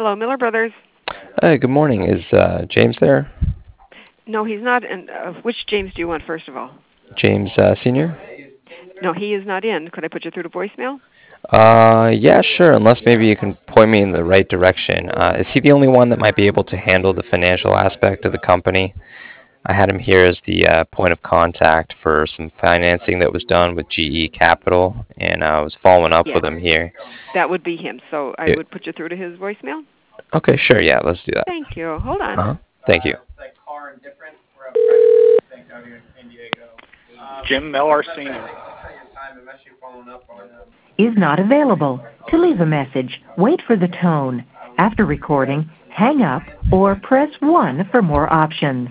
Hello, Miller Brothers. Hey, good morning. Is James there? No, he's not. And which James do you want, first of all? James Senior? No, he is not in. Could I put you through to voicemail? Yeah, sure. Unless maybe you can point me in the right direction. Is he the only one that might be able to handle the financial aspect of the company? I had him here as the point of contact for some financing that was done with GE Capital, and I was following up Yeah, with him here. that would be him. So I Yeah. would put you through to his voicemail. Okay, sure. Yeah, let's do that. Thank you. Hold on. Uh-huh. Thank you. Jim Miller Sr. Is not available. To leave a message, wait for the tone. After recording, hang up or press 1 for more options.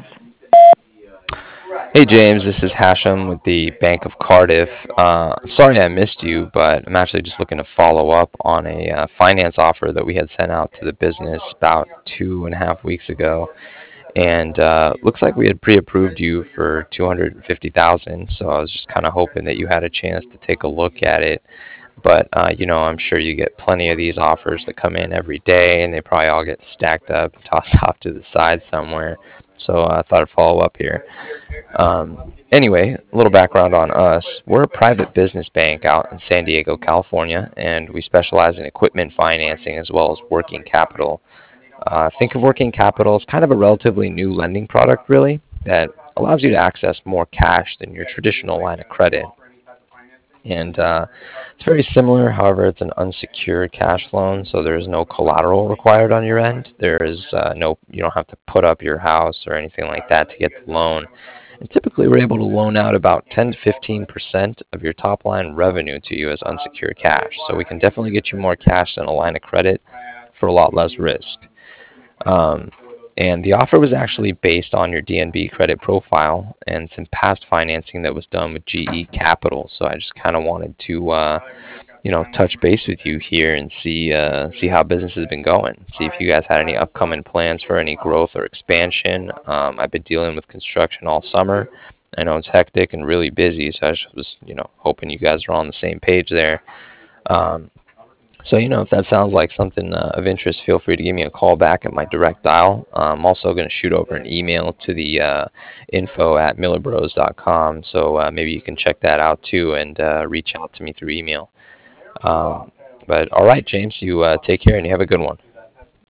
Hey James, this is Hashem with the Bank of Cardiff. Sorry I missed you, but I'm actually just looking to follow up on a finance offer that we had sent out to the business about 2.5 weeks ago, and looks like we had pre-approved you for 250,000. So I was just kind of hoping that you had a chance to take a look at it. But I'm sure you get plenty of these offers that come in every day, and they probably all get stacked up and tossed off to the side somewhere. So I thought I'd follow up here. Anyway, a little background on us. We're a private business bank out in San Diego, California, and we specialize in equipment financing as well as working capital. Think of working capital as kind of a relatively new lending product, really, that allows you to access more cash than your traditional line of credit. And it's very similar. However, it's an unsecured cash loan, so there is no collateral required on your end. There is you don't have to put up your house or anything like that to get the loan. And typically, we're able to loan out about 10 to 15% of your top line revenue to you as unsecured cash. So we can definitely get you more cash than a line of credit for a lot less risk. Um, and the offer was actually based on your DNB credit profile and some past financing that was done with GE Capital. So I just kind of wanted to, touch base with you here and see how business has been going. See if you guys had any upcoming plans for any growth or expansion. I've been dealing with construction all summer. I know it's hectic and really busy, so I just was, hoping you guys are on the same page there. Um, so, if that sounds like something of interest, feel free to give me a call back at my direct dial. I'm also going to shoot over an email to the info@millerbros.com. So maybe you can check that out too and reach out to me through email. Um, but all right, James, you take care and you have a good one.